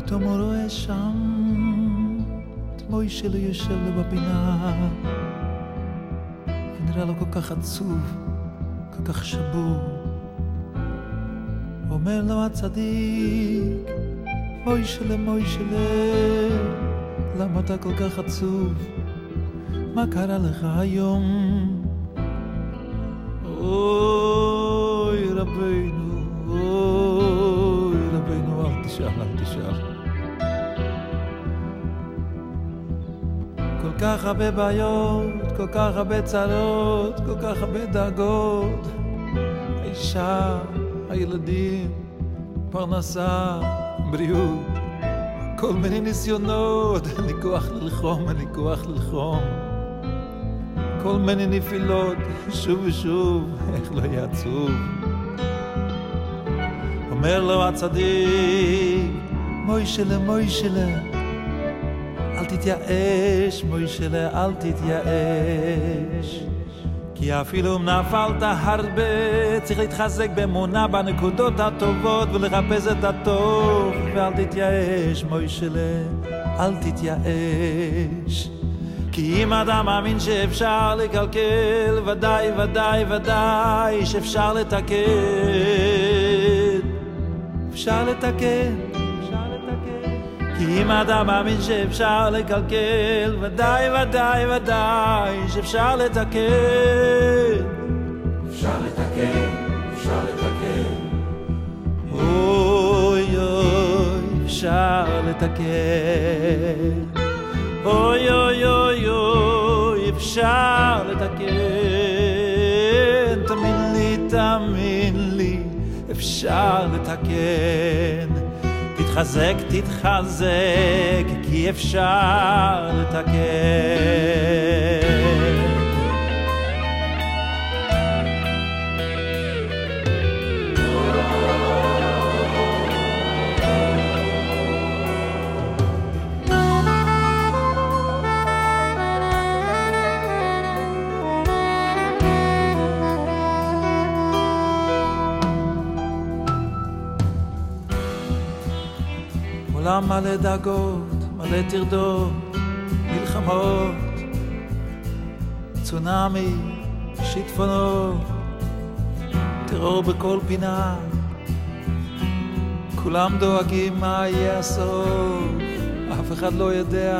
פתאום הוא רואה שם את מוישה יושב לו בפינה, ונראה לו כל כך עצוב, כל כך שבור. אומר לו הצדיק, מוישה, למה אתה כל כך עצוב? מה קרה לך היום? אוי רבינו, אל תשאל. כל כך הרבה בעיות, כל כך הרבה צרות, כל כך הרבה דאגות. האישה, הילדים, פרנסה, בריאות, כל מיני ניסיונות, אין לי כוח ללחום. כל מיני נפילות, שוב ושוב, איך לא יהיה עצוב. אומר לו הצדיק, מוישלה, אל תתייאש, מוישלה, אל תתייאש. כי אפילו אם נפלת הרבה, צריך להתחזק באמונה בנקודות הטובות ולחפש את הטוב. ואל תתייאש, מוישלה, אל תתייאש. כי אם אדם מאמין שאפשר לקלקל, ודאי שאפשר לתקן. אפשר לתקן. כי אם אדם מאמין שאפשר לקלקל, ודאי שאפשר לתקן. אפשר לתקן. אוי, אפשר לתקן. אוי, אפשר לתקן. תאמין לי, אפשר לתקן. תתחזק, כי אפשר לתקן. עולם מלא דאגות, מלא טרדות, מלחמות, צונאמי, שיטפונות, טרור בכל פינה. כולם דואגים מה יהיה הסוף, אף אחד לא יודע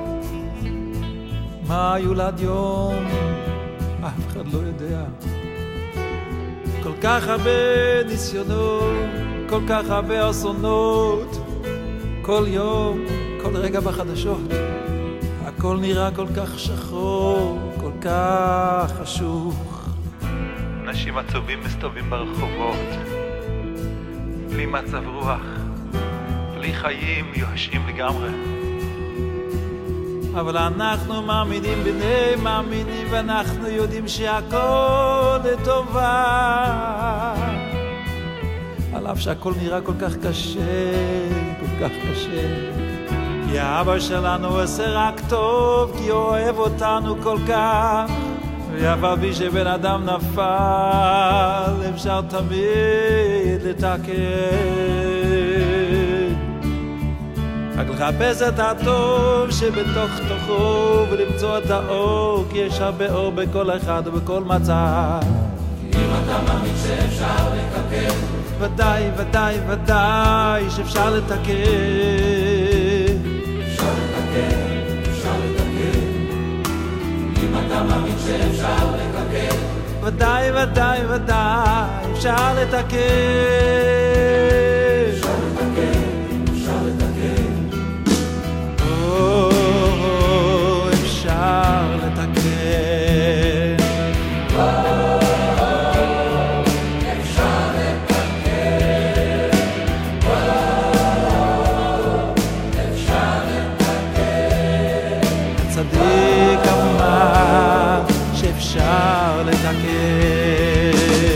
מה יולד יום, אף אחד לא יודע. כל כך הרבה ניסיונות, כל כך הרבה אסונות, כל יום, כל רגע בחדשות, הכל נראה כל כך שחור, כל כך חשוך. אנשים עצובים מסתובבים ברחובות, בלי מצב רוח, בלי חיים, יושעים לגמרי. אבל אנחנו מאמינים בני מאמינים, ואנחנו יודעים שהכל לטובה. על אף שהכל נראה כל כך קשה, כי האבא שלנו עושה רק טוב, כי הוא אוהב אותנו כל כך. ואף על פי שבן אדם נפל, אפשר תמיד לתקן. רק לחפש את הטוב שבתוך תוכו ולמצוא את האור, כי יש הרבה אור בכל אחד ובכל מצב. אם אתה מאמין שאפשר לקלקל, ודאי שאפשר לתקן. אפשר לתקן. אם אתה מאמין שאפשר לקלקל, ודאי אפשר לתקן. אפשר לתקן. אפשר לתקן. הצדיק אמר שאפשר לתקן.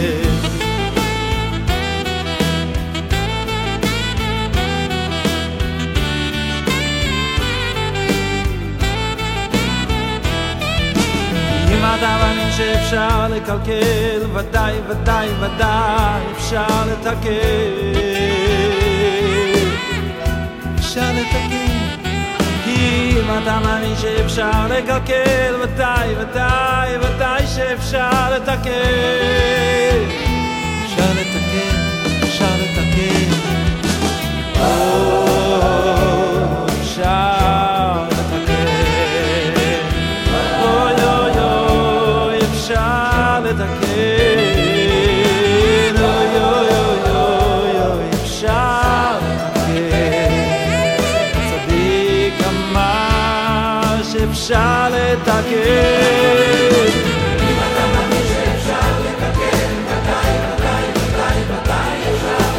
אם אדם מאמין שאפשר לקלקל, ודאי אפשר לתקן. אפשר לתקן. כי אם אתה מאמין שאפשר לקלקל, ודאי שאפשר לתקן. אפשר לתקן, אפשר לתקן. אפשר לתקן. אוי אוי אוי, אפשר לתקן. אוי אוי אוי אוי, אפשר לתקן. הצדיק אמר שאפשר לתקן. אם אתה מאמין שאפשר לתקן, ודאי אפשר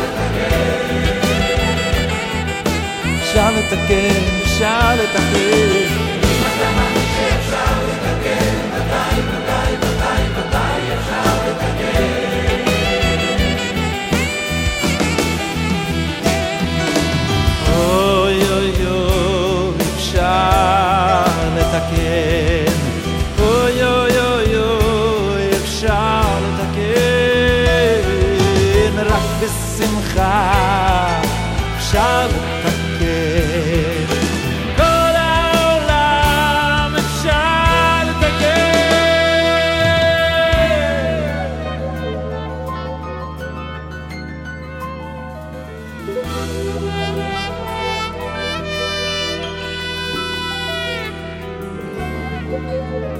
לתקן. אפשר לתקן, אפשר לתקן. אם אתה מאמין שאפשר לתקן, ודאי אפשר לתקן. אוי אוי אוי, אפשר לתקן. אוי אוי אוי אוי, אפשר לתקן. רק בשמחה אפשר לתקן. כל העולם אפשר לתקן.